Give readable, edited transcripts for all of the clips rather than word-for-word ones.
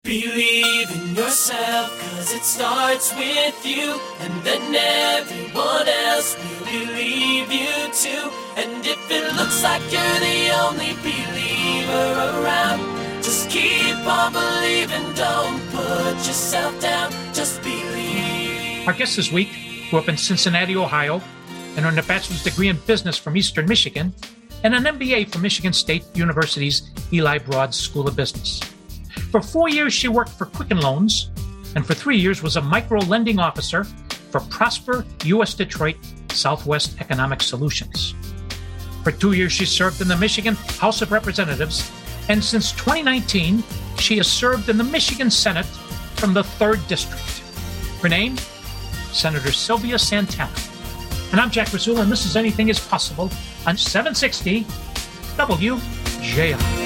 Believe in yourself, cause it starts with you, and then everyone else will believe you too. And if it looks like you're the only believer around, just keep on believing, don't put yourself down, just believe. Our guest this week grew up in Cincinnati, Ohio, and earned a bachelor's degree in business from Eastern Michigan and an MBA from Michigan State University's Eli Broad School of Business. For 4 years, she worked for Quicken Loans, and for 3 years was a micro-lending officer for Prosper U.S. Detroit Southwest Economic Solutions. For 2 years, she served in the Michigan House of Representatives, and since 2019, she has served in the Michigan Senate from the 3rd District. Her name? Senator Sylvia Santana. And I'm Jack Rasula, and this is Anything is Possible on 760 WJR.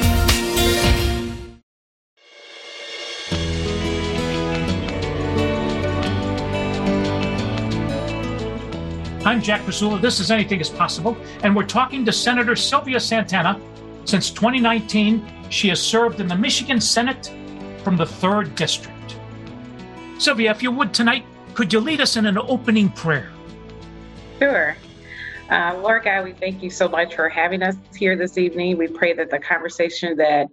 I'm Jack Rasula. This is Anything is Possible, and we're talking to Senator Sylvia Santana. Since 2019, she has served in the Michigan Senate from the 3rd District. Sylvia, if you would tonight, could you lead us in an opening prayer? Sure. Lord God, we thank you so much for having us here this evening. We pray that the conversation that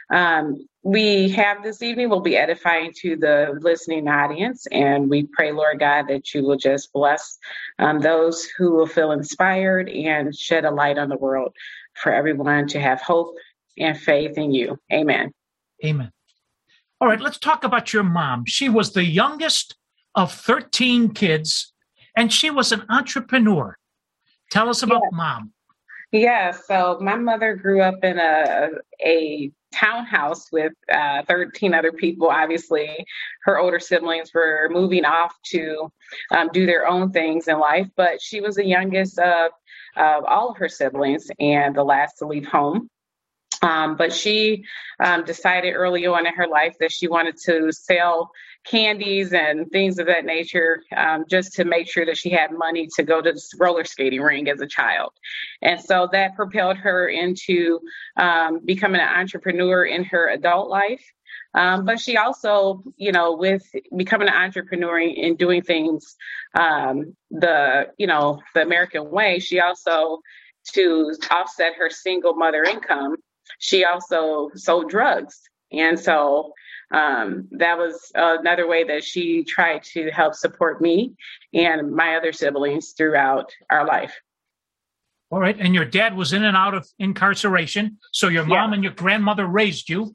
we have this evening will be edifying to the listening audience. And we pray, Lord God, that you will just bless those who will feel inspired and shed a light on the world for everyone to have hope and faith in you. Amen. Amen. All right, let's talk about your mom. She was the youngest of 13 kids, and she was an entrepreneur. Tell us about Mom. Yeah, so my mother grew up in a townhouse with 13 other people. Obviously, her older siblings were moving off to do their own things in life, but she was the youngest of all of her siblings and the last to leave home. But she decided early on in her life that she wanted to sell candies and things of that nature, just to make sure that she had money to go to the roller skating ring as a child. And so that propelled her into becoming an entrepreneur in her adult life. But she also, with becoming an entrepreneur and doing things the American way, she also, to offset her single mother income, she also sold drugs. And so that was another way that she tried to help support me and my other siblings throughout our life. All right. And your dad was in and out of incarceration. So your mom and your grandmother raised you.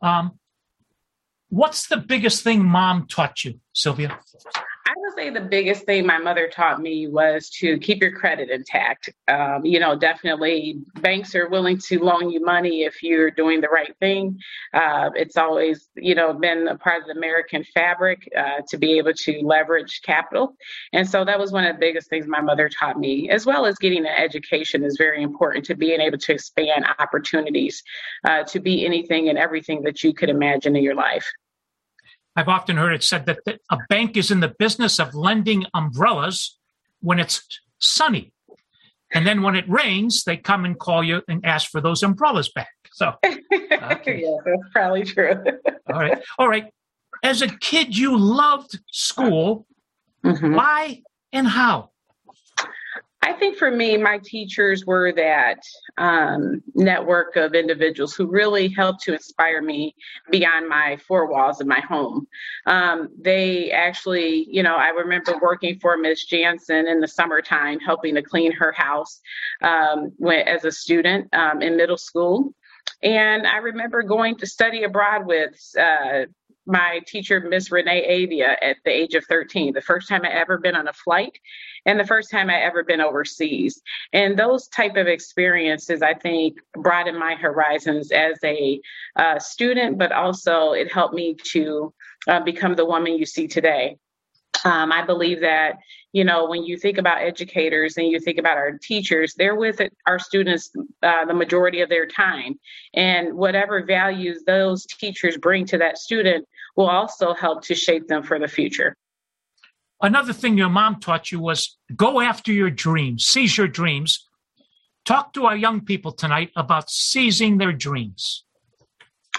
What's the biggest thing Mom taught you, Sylvia? I would say the biggest thing my mother taught me was to keep your credit intact. Definitely banks are willing to loan you money if you're doing the right thing. It's always, been a part of the American fabric to be able to leverage capital. And so that was one of the biggest things my mother taught me, as well as getting an education is very important to being able to expand opportunities to be anything and everything that you could imagine in your life. I've often heard it said that a bank is in the business of lending umbrellas when it's sunny. And then when it rains, they come and call you and ask for those umbrellas back. So, okay. Yeah, that's probably true. All right. As a kid, you loved school. Mm-hmm. Why and how? I think for me, my teachers were that network of individuals who really helped to inspire me beyond my four walls of my home. They actually, I remember working for Miss Jansen in the summertime, helping to clean her house as a student in middle school. And I remember going to study abroad with my teacher, Miss Renee Avia, at the age of 13, the first time I ever been on a flight and the first time I ever been overseas. And those type of experiences, I think, broadened my horizons as a student, but also it helped me to become the woman you see today. I believe that, when you think about educators and you think about our teachers, they're with our students the majority of their time. And whatever values those teachers bring to that student will also help to shape them for the future. Another thing your mom taught you was go after your dreams, seize your dreams. Talk to our young people tonight about seizing their dreams.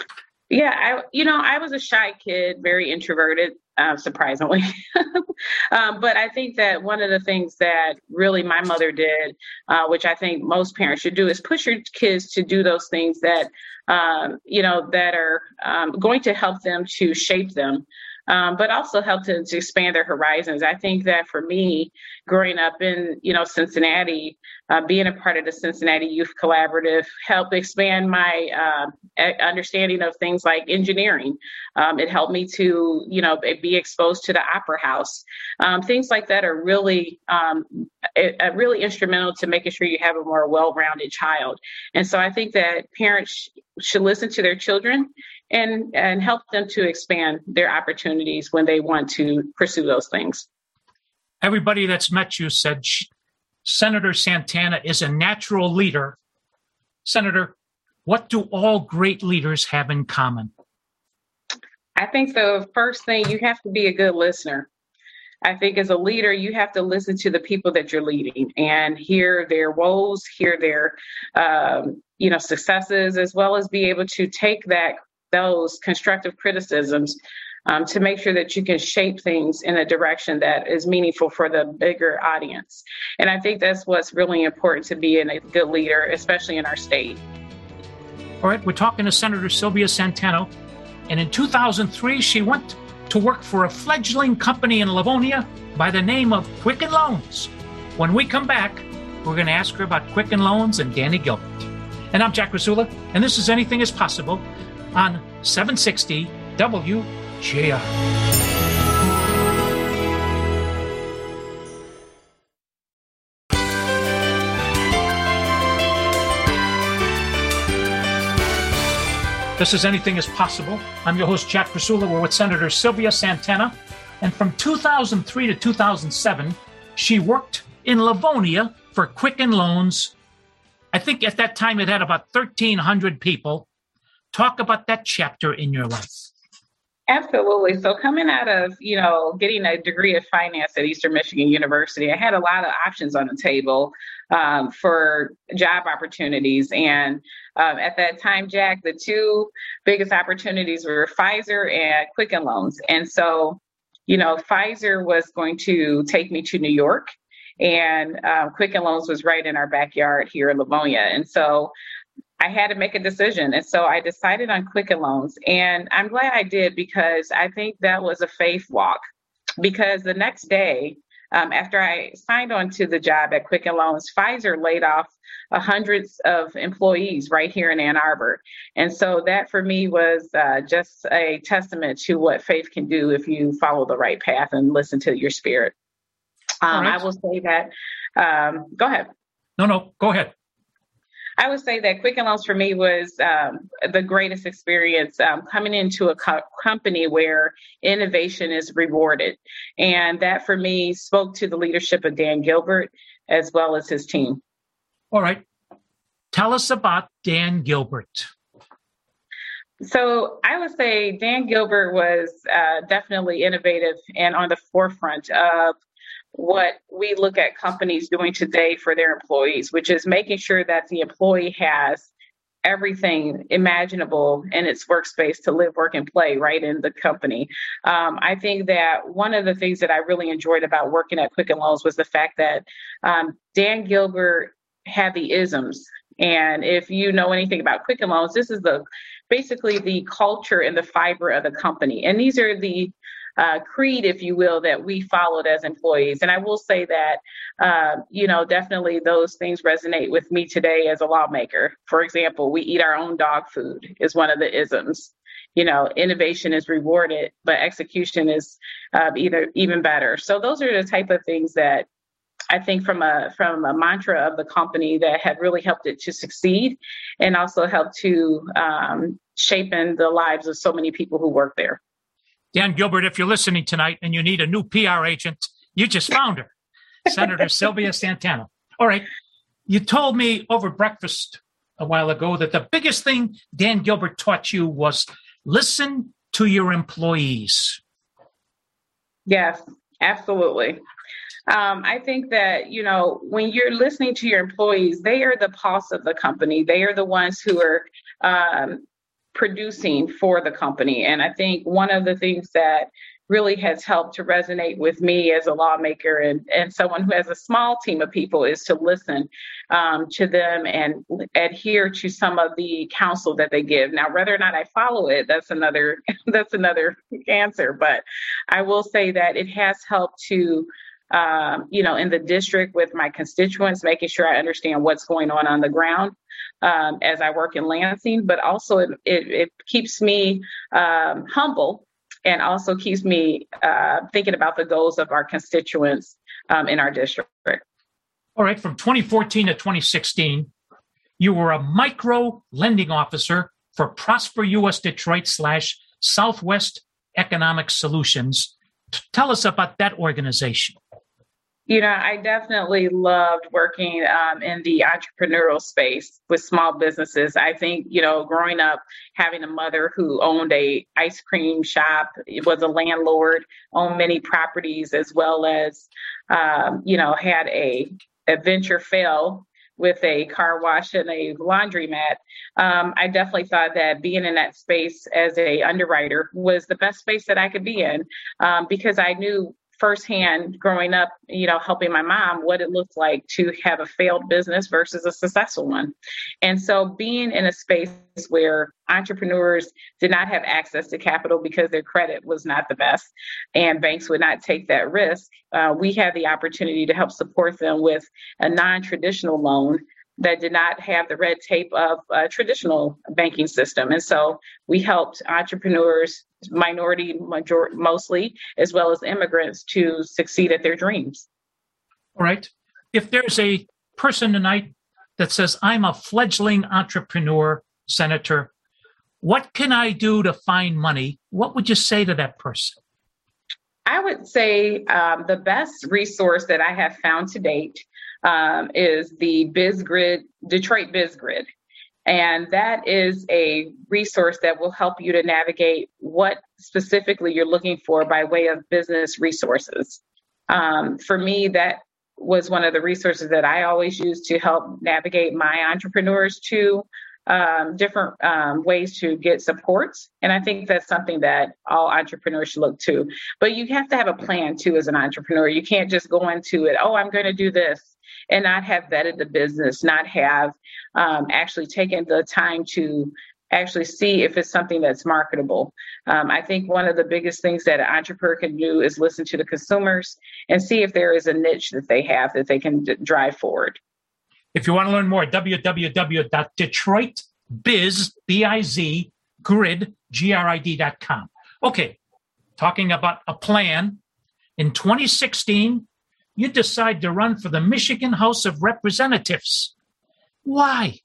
Yeah, I was a shy kid, very introverted, surprisingly. But I think that one of the things that really my mother did, which I think most parents should do, is push your kids to do those things that, that are going to help them to shape them. But also help them to expand their horizons. I think that for me, growing up in, Cincinnati, being a part of the Cincinnati Youth Collaborative helped expand my understanding of things like engineering. It helped me to, be exposed to the Opera House. Things like that are really, really instrumental to making sure you have a more well-rounded child. And so I think that parents should listen to their children and help them to expand their opportunities when they want to pursue those things. Everybody that's met you said Senator Santana is a natural leader. Senator, what do all great leaders have in common? I think the first thing, you have to be a good listener. I think as a leader, you have to listen to the people that you're leading and hear their woes, hear their, successes, as well as be able to take those constructive criticisms to make sure that you can shape things in a direction that is meaningful for the bigger audience. And I think that's what's really important to be a good leader, especially in our state. All right, we're talking to Senator Sylvia Santana. And in 2003, she went to work for a fledgling company in Livonia by the name of Quicken Loans. When we come back, we're going to ask her about Quicken Loans and Danny Gilbert. And I'm Jack Rasula, and this is Anything is Possible on 760 WJR. This is Anything is Possible. I'm your host, Jack Rasula. We're with Senator Sylvia Santana. And from 2003 to 2007, she worked in Livonia for Quicken Loans. I think at that time it had about 1,300 people. Talk about that chapter in your life. Absolutely. So coming out of, getting a degree of finance at Eastern Michigan University, I had a lot of options on the table for job opportunities. And at that time, Jack, the two biggest opportunities were Pfizer and Quicken Loans. And so, Pfizer was going to take me to New York, and Quicken Loans was right in our backyard here in Livonia. And so I had to make a decision. And so I decided on Quicken Loans. And I'm glad I did, because I think that was a faith walk. Because the next day, after I signed on to the job at Quicken Loans, Pfizer laid off hundreds of employees right here in Ann Arbor. And so that for me was just a testament to what faith can do if you follow the right path and listen to your spirit. Right. I will say that, go ahead. No, go ahead. I would say that Quicken Loans for me was the greatest experience coming into a company where innovation is rewarded. And that for me spoke to the leadership of Dan Gilbert as well as his team. All right. Tell us about Dan Gilbert. So I would say Dan Gilbert was definitely innovative and on the forefront of what we look at companies doing today for their employees, which is making sure that the employee has everything imaginable in its workspace to live, work, and play right in the company. I think that one of the things that I really enjoyed about working at Quicken Loans was the fact that Dan Gilbert had the isms. And if you know anything about Quicken Loans, this is basically the culture and the fiber of the company. And these are the creed, if you will, that we followed as employees. And I will say that, definitely those things resonate with me today as a lawmaker. For example, we eat our own dog food is one of the isms. Innovation is rewarded, but execution is even better. So those are the type of things that I think from a mantra of the company that have really helped it to succeed and also helped to shape in the lives of so many people who work there. Dan Gilbert, if you're listening tonight and you need a new PR agent, you just found her, Senator Sylvia Santana. All right. You told me over breakfast a while ago that the biggest thing Dan Gilbert taught you was listen to your employees. Yes, absolutely. I think that, when you're listening to your employees, they are the pulse of the company. They are the ones who are producing for the company. And I think one of the things that really has helped to resonate with me as a lawmaker and someone who has a small team of people is to listen to them and adhere to some of the counsel that they give. Now, whether or not I follow it, that's another answer. But I will say that it has helped to in the district with my constituents, making sure I understand what's going on the ground as I work in Lansing, but also it keeps me humble and also keeps me thinking about the goals of our constituents in our district. All right, from 2014 to 2016, you were a micro lending officer for Prosper US Detroit / Southwest Economic Solutions. Tell us about that organization. I definitely loved working in the entrepreneurial space with small businesses. I think, growing up, having a mother who owned a ice cream shop, was a landlord, owned many properties, as well as, had a venture fail with a car wash and a laundromat. I definitely thought that being in that space as a underwriter was the best space that I could be in because I knew firsthand growing up, helping my mom, what it looked like to have a failed business versus a successful one. And so being in a space where entrepreneurs did not have access to capital because their credit was not the best and banks would not take that risk, we had the opportunity to help support them with a non-traditional loan that did not have the red tape of a traditional banking system. And so we helped entrepreneurs, minority mostly, as well as immigrants, to succeed at their dreams. All right. If there's a person tonight that says, I'm a fledgling entrepreneur, Senator, what can I do to find money? What would you say to that person? I would say the best resource that I have found to date is the BizGrid, Detroit BizGrid. And that is a resource that will help you to navigate what specifically you're looking for by way of business resources. For me, that was one of the resources that I always use to help navigate my entrepreneurs to different ways to get support. And I think that's something that all entrepreneurs should look to. But you have to have a plan too as an entrepreneur. You can't just go into it, I'm going to do this, and not have vetted the business, not have actually taken the time to actually see if it's something that's marketable. I think one of the biggest things that an entrepreneur can do is listen to the consumers and see if there is a niche that they have that they can drive forward. If you want to learn more, www.detroitbizgrid.com. Okay, talking about a plan. In 2016, you decide to run for the Michigan House of Representatives. Why?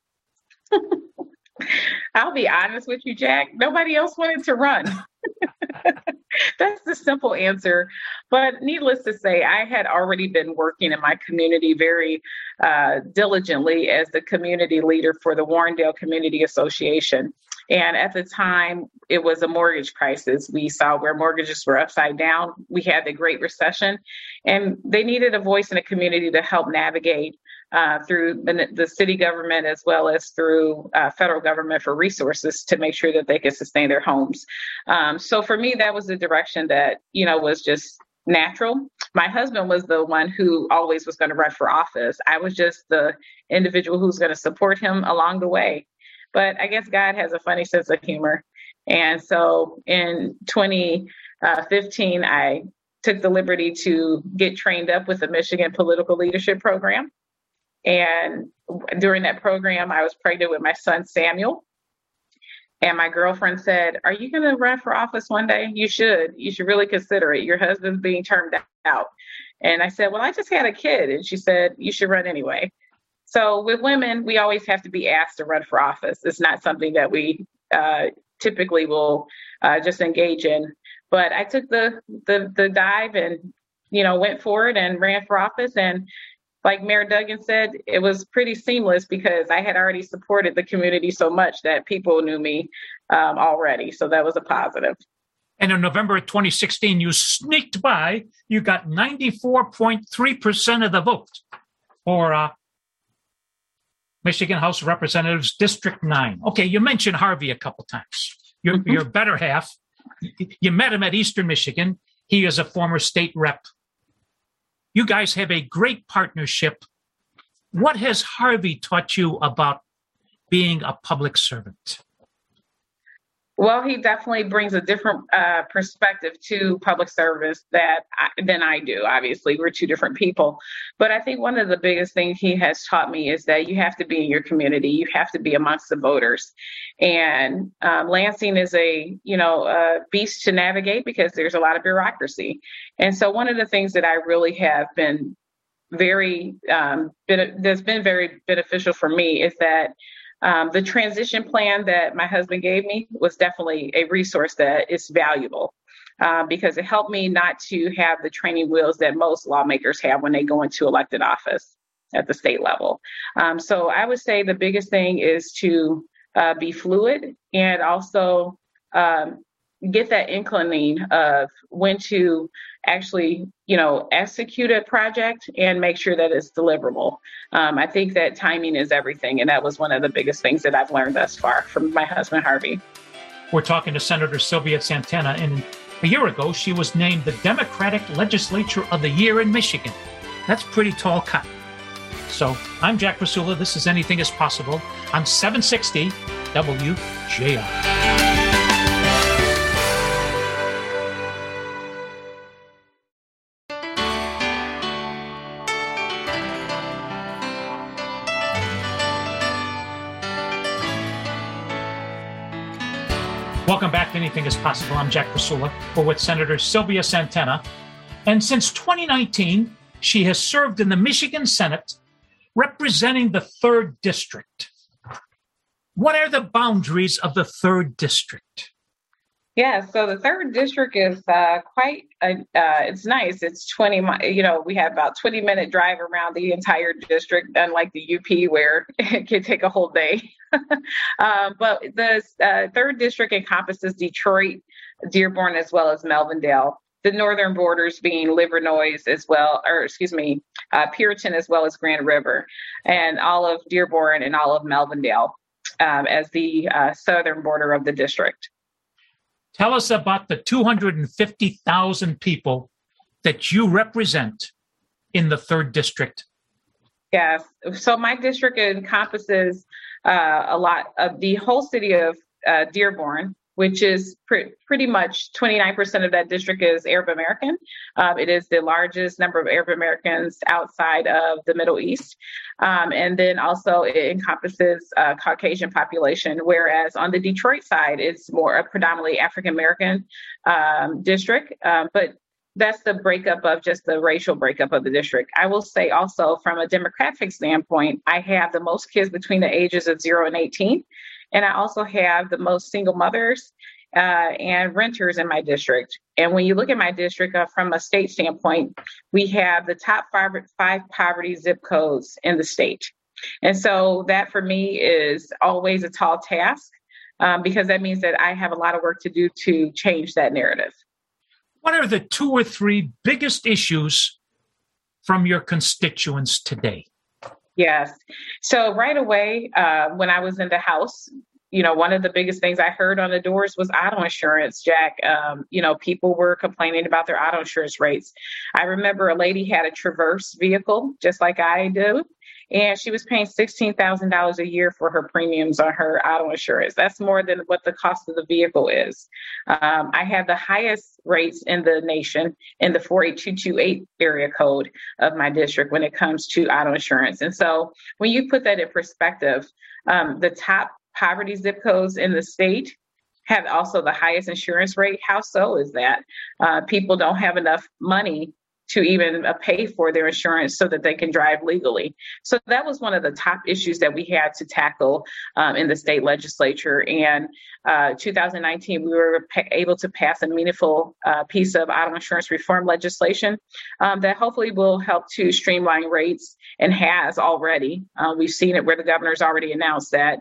I'll be honest with you, Jack. Nobody else wanted to run. That's the simple answer. But needless to say, I had already been working in my community very diligently as the community leader for the Warrendale Community Association. And at the time, it was a mortgage crisis. We saw where mortgages were upside down. We had the Great Recession, and they needed a voice in the community to help navigate through the city government as well as through federal government for resources to make sure that they could sustain their homes. So for me, that was the direction that, was just natural. My husband was the one who always was going to run for office. I was just the individual who's going to support him along the way. But I guess God has a funny sense of humor. And so in 2015, I took the liberty to get trained up with the Michigan Political Leadership Program. And during that program, I was pregnant with my son, Samuel. And my girlfriend said, "Are you going to run for office one day? You should. You should really consider it. Your husband's being termed out." And I said, "Well, I just had a kid." And she said, "You should run anyway." So with women, we always have to be asked to run for office. It's not something that we typically will just engage in. But I took the dive and, went for it and ran for office. And like Mayor Duggan said, it was pretty seamless because I had already supported the community so much that people knew me already. So that was a positive. And in November of 2016, you sneaked by. You got 94.3% of the vote for Michigan House of Representatives, District 9. Okay, you mentioned Harvey a couple times. Your better half. You met him at Eastern Michigan. He is a former state rep. You guys have a great partnership. What has Harvey taught you about being a public servant? Well, he definitely brings a different perspective to public service than I do. Obviously, we're two different people. But I think one of the biggest things he has taught me is that you have to be in your community. You have to be amongst the voters. And Lansing is a beast to navigate because there's a lot of bureaucracy. And so one of the things that I really have been that's been very beneficial for me is that the transition plan that my husband gave me was definitely a resource that is valuable because it helped me not to have the training wheels that most lawmakers have when they go into elected office at the state level. So I would say the biggest thing is to be fluid and also get that inclining of when to actually, execute a project and make sure that it's deliverable. I think that timing is everything. And that was one of the biggest things that I've learned thus far from my husband, Harvey. We're talking to Senator Sylvia Santana. And a year ago, she was named the Democratic Legislature of the Year in Michigan. That's pretty tall cut. So I'm Jack Rasula. This is Anything is Possible on 760 WJR. Welcome back to Anything is Possible. I'm Jack Rasula. We're with Senator Sylvia Santana. And since 2019, she has served in the Michigan Senate representing the 3rd District. What are the boundaries of the 3rd District? Yeah, so the 3rd District is it's nice. It's 20, we have about 20-minute drive around the entire district, unlike the UP where it can take a whole day. But the 3rd District encompasses Detroit, Dearborn, as well as Melvindale. The northern borders being Livernois Puritan, as well as Grand River, and all of Dearborn and all of Melvindale as the southern border of the district. Tell us about the 250,000 people that you represent in the 3rd District. Yes. So my district encompasses a lot of the whole city of Dearborn, which is pretty much 29% of that district is Arab American. It is the largest number of Arab Americans outside of the Middle East. And then also it encompasses Caucasian population, whereas on the Detroit side, it's more a predominantly African American district. But that's the breakup of just the racial breakup of the district. I will say also from a demographic standpoint, I have the most kids between the ages of 0 and 18. And I also have the most single mothers and renters in my district. And when you look at my district from a state standpoint, we have the top five poverty zip codes in the state. And so that for me is always a tall task because that means that I have a lot of work to do to change that narrative. What are the 2 or 3 biggest issues from your constituents today? Yes. So right away, when I was in the House, one of the biggest things I heard on the doors was auto insurance, Jack. People were complaining about their auto insurance rates. I remember a lady had a Traverse vehicle, just like I do, and she was paying $16,000 a year for her premiums on her auto insurance. That's more than what the cost of the vehicle is. I have the highest rates in the nation in the 48228 area code of my district when it comes to auto insurance. And so when you put that in perspective, the top poverty zip codes in the state have also the highest insurance rate. How so is that? People don't have enough money to even pay for their insurance so that they can drive legally. So that was one of the top issues that we had to tackle in the state legislature. And 2019, we were able to pass a meaningful piece of auto insurance reform legislation that hopefully will help to streamline rates and has already. We've seen it where the governor's already announced that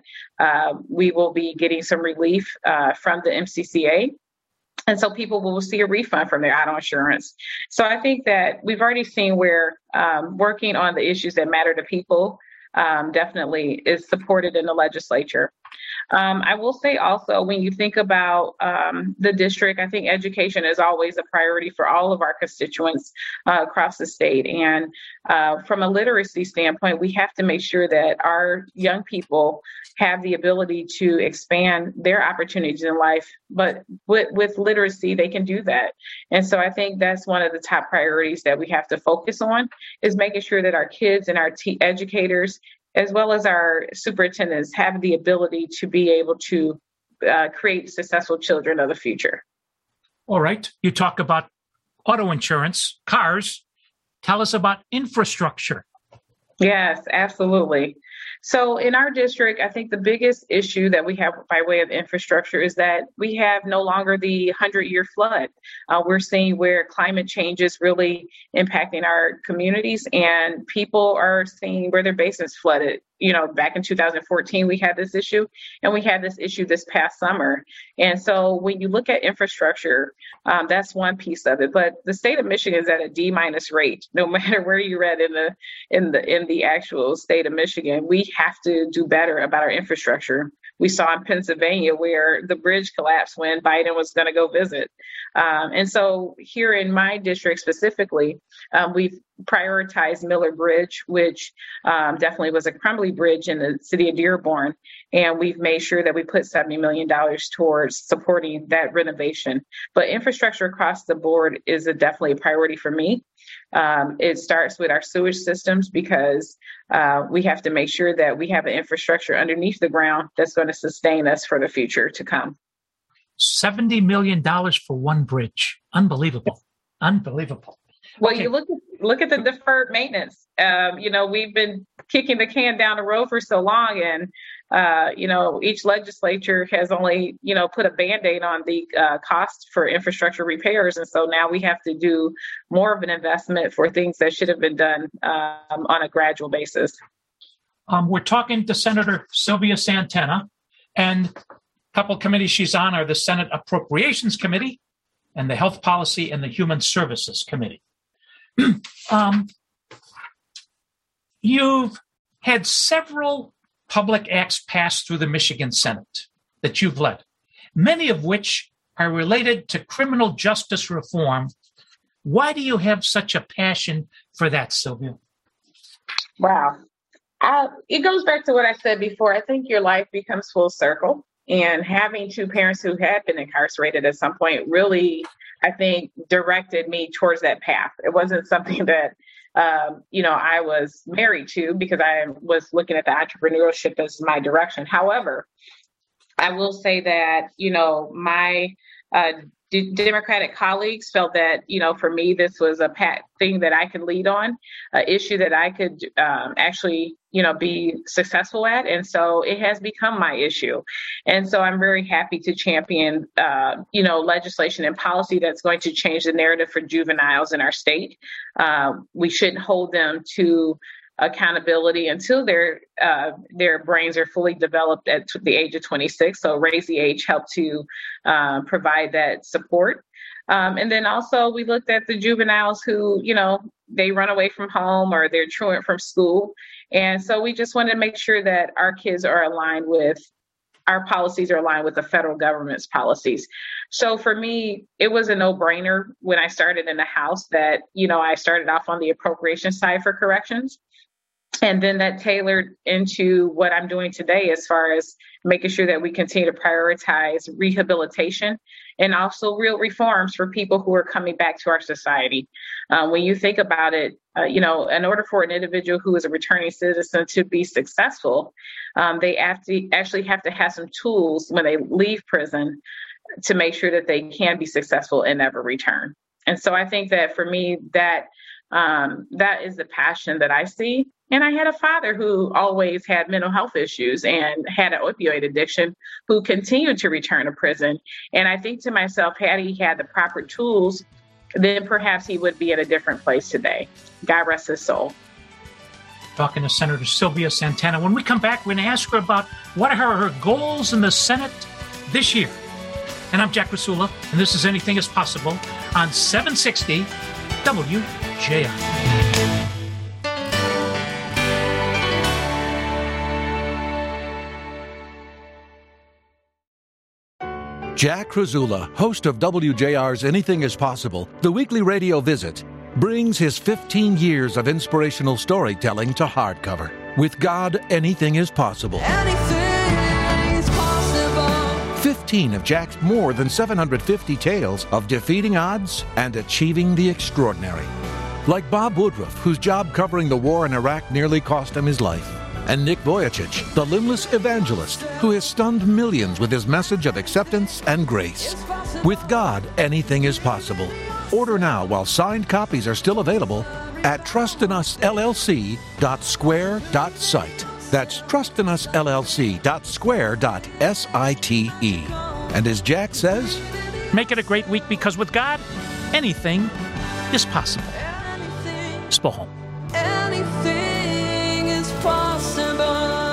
we will be getting some relief from the MCCA. And so people will see a refund from their auto insurance. So I think that we've already seen where working on the issues that matter to people definitely is supported in the legislature. I will say also, when you think about the district, I think education is always a priority for all of our constituents across the state. And from a literacy standpoint, we have to make sure that our young people have the ability to expand their opportunities in life. But with literacy, they can do that. And so I think that's one of the top priorities that we have to focus on, is making sure that our kids and our educators, as well as our superintendents, have the ability to be able to create successful children of the future. All right. You talk about auto insurance, cars. Tell us about infrastructure. Yes, absolutely. So in our district, I think the biggest issue that we have by way of infrastructure is that we have no longer the 100-year flood. We're seeing where climate change is really impacting our communities, and people are seeing where their basements flooded. You know, back in 2014, we had this issue, and we had this issue this past summer. And so when you look at infrastructure, that's one piece of it. But the state of Michigan is at a D- rate, no matter where you're at in the actual state of Michigan. We have to do better about our infrastructure. We saw in Pennsylvania where the bridge collapsed when Biden was going to go visit. And so here in my district specifically, we've prioritized Miller Bridge, which definitely was a crumbly bridge in the city of Dearborn. And we've made sure that we put $70 million towards supporting that renovation. But infrastructure across the board is definitely a priority for me. It starts with our sewage systems, because we have to make sure that we have an infrastructure underneath the ground that's going to sustain us for the future to come. $70 million for one bridge. Unbelievable. Unbelievable. Well, okay. You look at the deferred maintenance. We've been kicking the can down the road for so long, and each legislature has only put a Band-Aid on the cost for infrastructure repairs, and so now we have to do more of an investment for things that should have been done on a gradual basis. We're talking to Senator Sylvia Santana, and a couple committees she's on are the Senate Appropriations Committee and the Health Policy and the Human Services Committee. You've had several public acts passed through the Michigan Senate that you've led, many of which are related to criminal justice reform. Why do you have such a passion for that, Sylvia? Wow. It goes back to what I said before. I think your life becomes full circle. And having two parents who had been incarcerated at some point really, I think, directed me towards that path. It wasn't something that, I was married to, because I was looking at the entrepreneurship as my direction. However, I will say that, my Democratic colleagues felt that, for me, this was a thing that I could lead on, an issue that I could actually, be successful at. And so it has become my issue. And so I'm very happy to champion, legislation and policy that's going to change the narrative for juveniles in our state. We shouldn't hold them to accountability until their brains are fully developed at the age of 26. So Raise the Age helped to provide that support. And then also we looked at the juveniles who, they run away from home or they're truant from school. And so we just wanted to make sure that our kids are aligned with, our policies are aligned with the federal government's policies. So for me, it was a no-brainer when I started in the House that, I started off on the appropriation side for corrections. And then that tailored into what I'm doing today as far as making sure that we continue to prioritize rehabilitation and also real reforms for people who are coming back to our society. When you think about it, in order for an individual who is a returning citizen to be successful, they actually have to have some tools when they leave prison to make sure that they can be successful and never return. And so I think that for me, that is the passion that I see. And I had a father who always had mental health issues and had an opioid addiction, who continued to return to prison. And I think to myself, had he had the proper tools, then perhaps he would be in a different place today. God rest his soul. Talking to Senator Sylvia Santana. When we come back, we're going to ask her about what are her goals in the Senate this year. And I'm Jack Rasula, and this is Anything is Possible on 760 WJR. Jack Krasula, host of WJR's Anything is Possible, the weekly radio visit, brings his 15 years of inspirational storytelling to hardcover. With God, anything is possible. Anything is possible. 15 of Jack's more than 750 tales of defeating odds and achieving the extraordinary. Like Bob Woodruff, whose job covering the war in Iraq nearly cost him his life. And Nick Vujicic, the limbless evangelist who has stunned millions with his message of acceptance and grace. With God, anything is possible. Order now while signed copies are still available at trustinusllc.square.site. That's trustinusllc.square.site. And as Jack says, Make it a great week, because with God, anything is possible. Spohom. Anything is possible.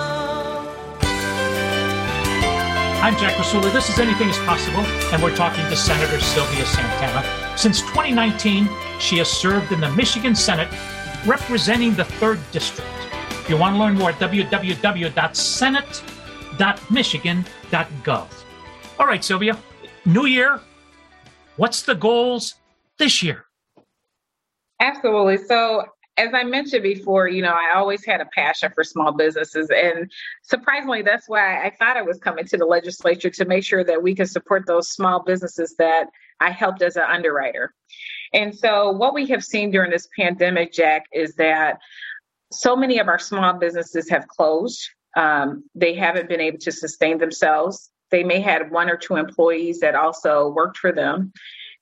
I'm Jack Krasula. This is Anything is Possible, and we're talking to Senator Sylvia Santana. Since 2019, she has served in the Michigan Senate representing the 3rd District. If you want to learn more, www.senate.michigan.gov. All right, Sylvia, new year. What's the goals this year? Absolutely. So, as I mentioned before, I always had a passion for small businesses. And surprisingly, that's why I thought I was coming to the legislature, to make sure that we can support those small businesses that I helped as an underwriter. And so what we have seen during this pandemic, Jack, is that so many of our small businesses have closed. They haven't been able to sustain themselves. They may have 1 or 2 employees that also worked for them.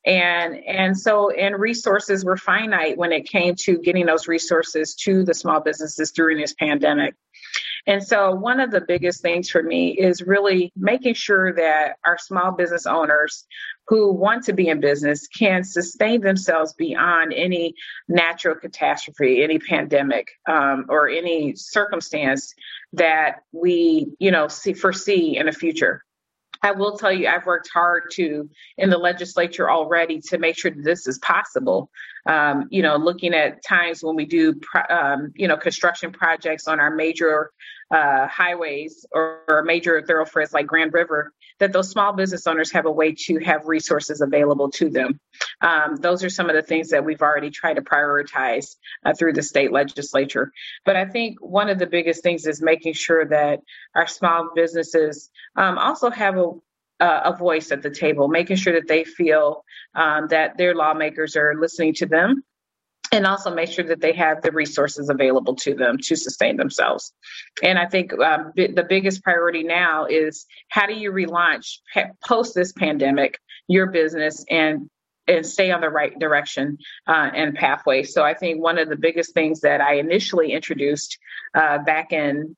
And resources were finite when it came to getting those resources to the small businesses during this pandemic. And so one of the biggest things for me is really making sure that our small business owners who want to be in business can sustain themselves beyond any natural catastrophe, any pandemic, or any circumstance that we, foresee in the future. I will tell you, I've worked hard in the legislature already to make sure that this is possible. Looking at times when we do, construction projects on our major highways or major thoroughfares like Grand River, that those small business owners have a way to have resources available to them. Those are some of the things that we've already tried to prioritize through the state legislature. But I think one of the biggest things is making sure that our small businesses also have a voice at the table, making sure that they feel that their lawmakers are listening to them, and also make sure that they have the resources available to them to sustain themselves. And I think the biggest priority now is, how do you relaunch post this pandemic your business and stay on the right direction and pathway. So I think one of the biggest things that I initially introduced back in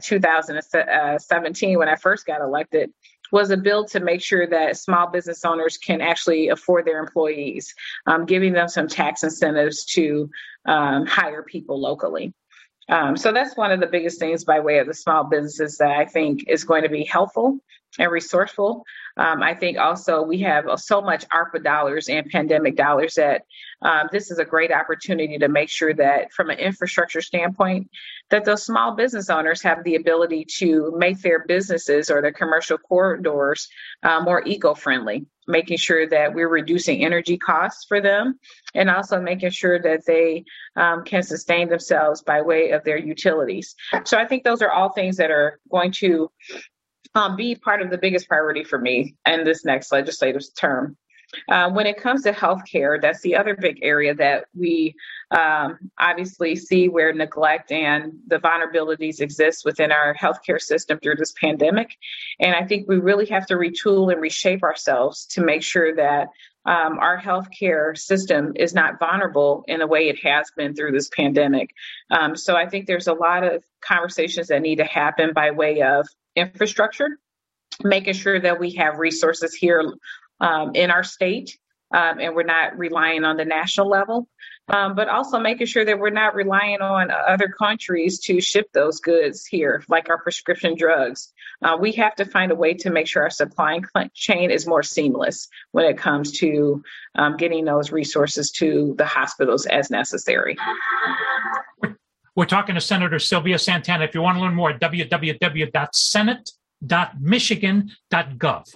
2017 when I first got elected was a bill to make sure that small business owners can actually afford their employees, giving them some tax incentives to hire people locally. So that's one of the biggest things by way of the small businesses that I think is going to be helpful and resourceful. I think also we have so much ARPA dollars and pandemic dollars that this is a great opportunity to make sure that from an infrastructure standpoint, that those small business owners have the ability to make their businesses or their commercial corridors more eco-friendly, making sure that we're reducing energy costs for them, and also making sure that they can sustain themselves by way of their utilities. So I think those are all things that are going to be part of the biggest priority for me in this next legislative term. When it comes to healthcare, that's the other big area that we obviously see where neglect and the vulnerabilities exist within our healthcare system through this pandemic. And I think we really have to retool and reshape ourselves to make sure that our healthcare system is not vulnerable in the way it has been through this pandemic. So I think there's a lot of conversations that need to happen by way of infrastructure, making sure that we have resources here in our state, and we're not relying on the national level, but also making sure that we're not relying on other countries to ship those goods here, like our prescription drugs. We have to find a way to make sure our supply chain is more seamless when it comes to getting those resources to the hospitals as necessary. We're talking to Senator Sylvia Santana. If you want to learn more, www.senate.michigan.gov.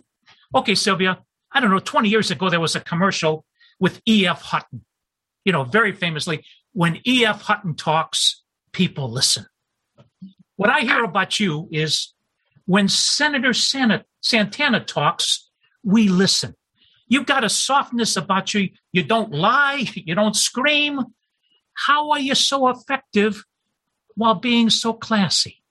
Okay, Sylvia, I don't know, 20 years ago, there was a commercial with E.F. Hutton. You know, very famously, when E.F. Hutton talks, people listen. What I hear about you is when Senator Santana talks, we listen. You've got a softness about you. You don't lie. You don't scream. How are you so effective while being so classy?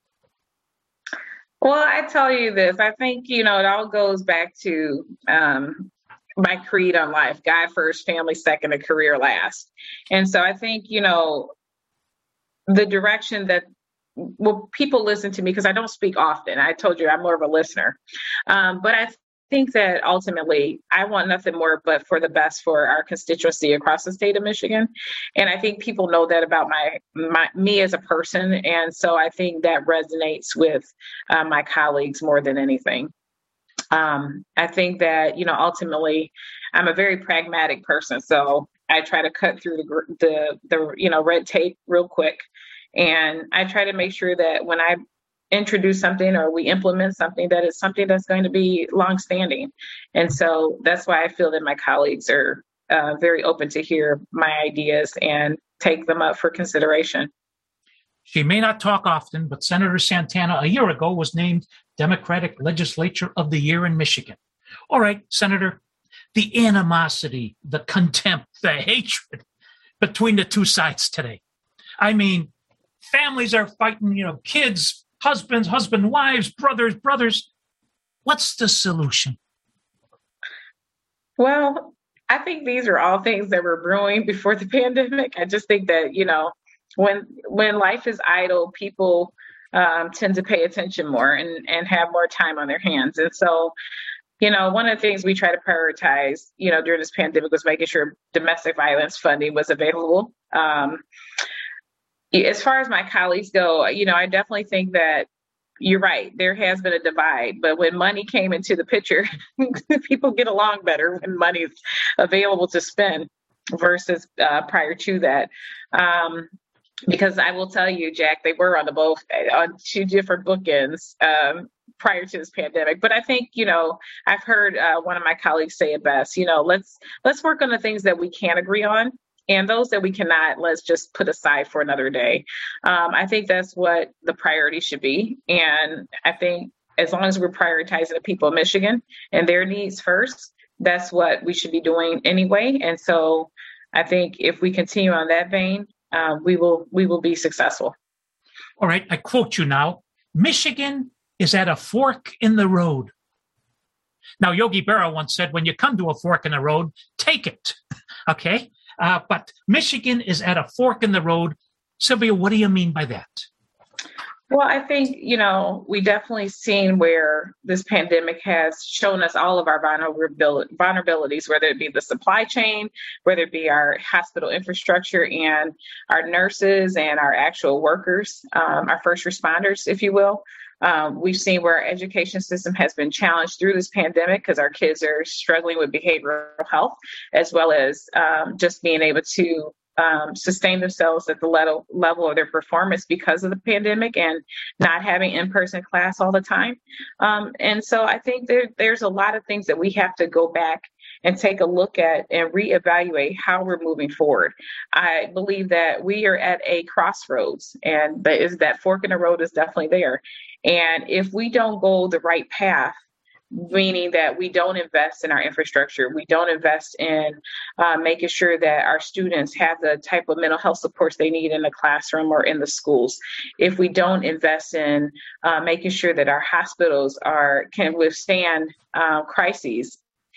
Well, I tell you this, I think, it all goes back to my creed on life: God first, family second, and career last. And so I think, the direction that, people listen to me because I don't speak often. I told you I'm more of a listener. But I think that ultimately I want nothing more but for the best for our constituency across the state of Michigan. And I think people know that about me as a person. And so I think that resonates with my colleagues more than anything. I think that, ultimately I'm a very pragmatic person. So I try to cut through the red tape real quick. And I try to make sure that when I introduce something or we implement something, that it's something that's going to be longstanding. And so that's why I feel that my colleagues are very open to hear my ideas and take them up for consideration. She may not talk often, but Senator Santana a year ago was named Democratic Legislature of the Year in Michigan. All right, Senator, the animosity, the contempt, the hatred between the two sides today. I mean, families are fighting, kids, husbands, wives, brothers. What's the solution? Well, I think these are all things that were brewing before the pandemic. I just think that, when life is idle, people tend to pay attention more and have more time on their hands. And so, one of the things we try to prioritize, during this pandemic was making sure domestic violence funding was available. As far as my colleagues go, I definitely think that you're right. There has been a divide, but when money came into the picture, people get along better when money's available to spend versus prior to that. Because I will tell you, Jack, they were on two different bookends prior to this pandemic. But I think, I've heard one of my colleagues say it best, let's work on the things that we can agree on. And those that we cannot, let's just put aside for another day. I think that's what the priority should be. And I think as long as we're prioritizing the people of Michigan and their needs first, that's what we should be doing anyway. And so I think if we continue on that vein, we will be successful. All right, I quote you now. Michigan is at a fork in the road. Now, Yogi Berra once said, when you come to a fork in the road, take it. Okay? But Michigan is at a fork in the road. Sylvia, what do you mean by that? Well, I think, we definitely seen where this pandemic has shown us all of our vulnerabilities, whether it be the supply chain, whether it be our hospital infrastructure and our nurses and our actual workers, our first responders, if you will. We've seen where our education system has been challenged through this pandemic because our kids are struggling with behavioral health, as well as just being able to sustain themselves at the level of their performance because of the pandemic and not having in-person class all the time. And so I think there's a lot of things that we have to go back and take a look at and reevaluate how we're moving forward. I believe that we are at a crossroads, and that fork in the road is definitely there. And if we don't go the right path, meaning that we don't invest in our infrastructure, we don't invest in making sure that our students have the type of mental health supports they need in the classroom or in the schools, if we don't invest in making sure that our hospitals can withstand crises,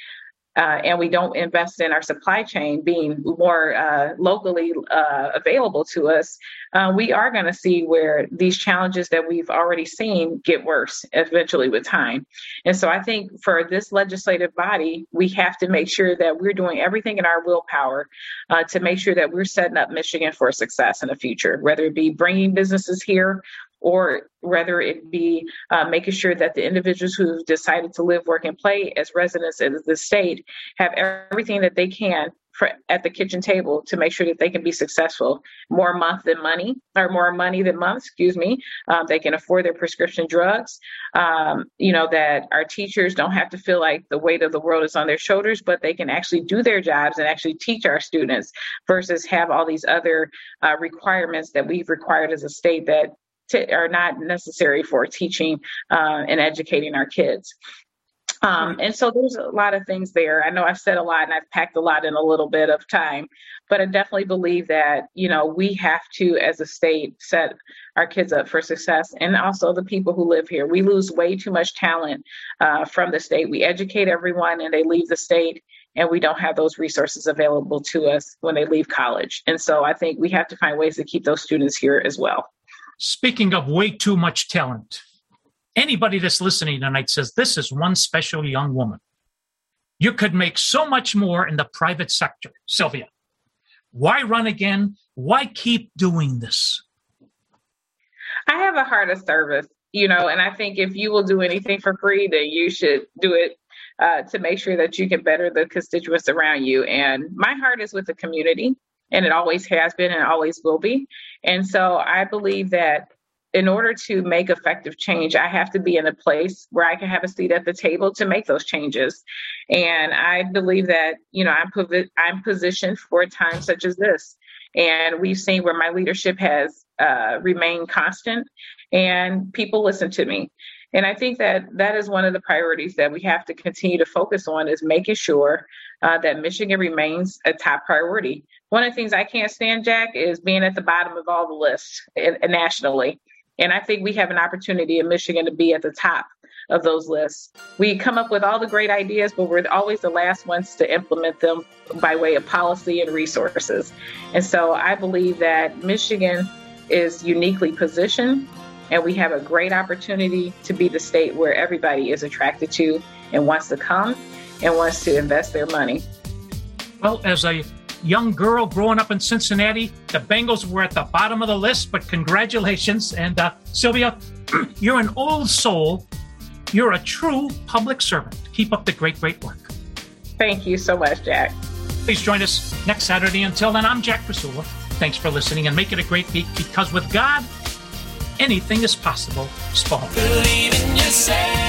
and we don't invest in our supply chain being more locally available to us, we are going to see where these challenges that we've already seen get worse eventually with time. And so I think for this legislative body, we have to make sure that we're doing everything in our willpower to make sure that we're setting up Michigan for success in the future, whether it be bringing businesses here, or whether it be making sure that the individuals who've decided to live, work, and play as residents of the state have everything that they can at the kitchen table to make sure that they can be successful. More money than month, they can afford their prescription drugs. That our teachers don't have to feel like the weight of the world is on their shoulders, but they can actually do their jobs and actually teach our students versus have all these other requirements that we've required as a state that are not necessary for teaching and educating our kids. And so there's a lot of things there. I know I've said a lot and I've packed a lot in a little bit of time, but I definitely believe that, we have to, as a state, set our kids up for success, and also the people who live here. We lose way too much talent from the state. We educate everyone and they leave the state, and we don't have those resources available to us when they leave college. And so I think we have to find ways to keep those students here as well. Speaking of way too much talent, anybody that's listening tonight says, this is one special young woman. You could make so much more in the private sector. Sylvia, why run again? Why keep doing this? I have a heart of service, and I think if you will do anything for free, then you should do it to make sure that you can better the constituents around you. And my heart is with the community, and it always has been and always will be. And so I believe that in order to make effective change, I have to be in a place where I can have a seat at the table to make those changes. And I believe that, I'm positioned for a time such as this. And we've seen where my leadership has remained constant and people listen to me. And I think that is one of the priorities that we have to continue to focus on, is making sure that Michigan remains a top priority. One of the things I can't stand, Jack, is being at the bottom of all the lists nationally. And I think we have an opportunity in Michigan to be at the top of those lists. We come up with all the great ideas, but we're always the last ones to implement them by way of policy and resources. And so I believe that Michigan is uniquely positioned, and we have a great opportunity to be the state where everybody is attracted to and wants to come and wants to invest their money. Well, as a young girl growing up in Cincinnati, the Bengals were at the bottom of the list, but congratulations. And Sylvia, you're an old soul. You're a true public servant. Keep up the great, great work. Thank you so much, Jack. Please join us next Saturday. Until then, I'm Jack Prasula. Thanks for listening, and make it a great week, because with God, anything is possible. Spahn. Believe in yourself.